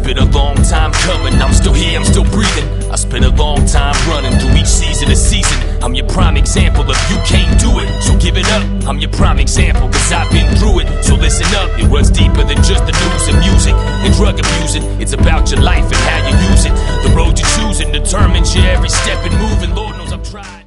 been a long time coming, I'm still here, I'm still breathing. I spent a long time running through each season to season. I'm your prime example of you can't do it, so give it up. I'm your prime example, cause I've been through it. So listen up, it runs deeper than just the news and music and drug abusing. It's about your life and how you use it. The road you're choosing determines your every step and move, and Lord knows I've tried.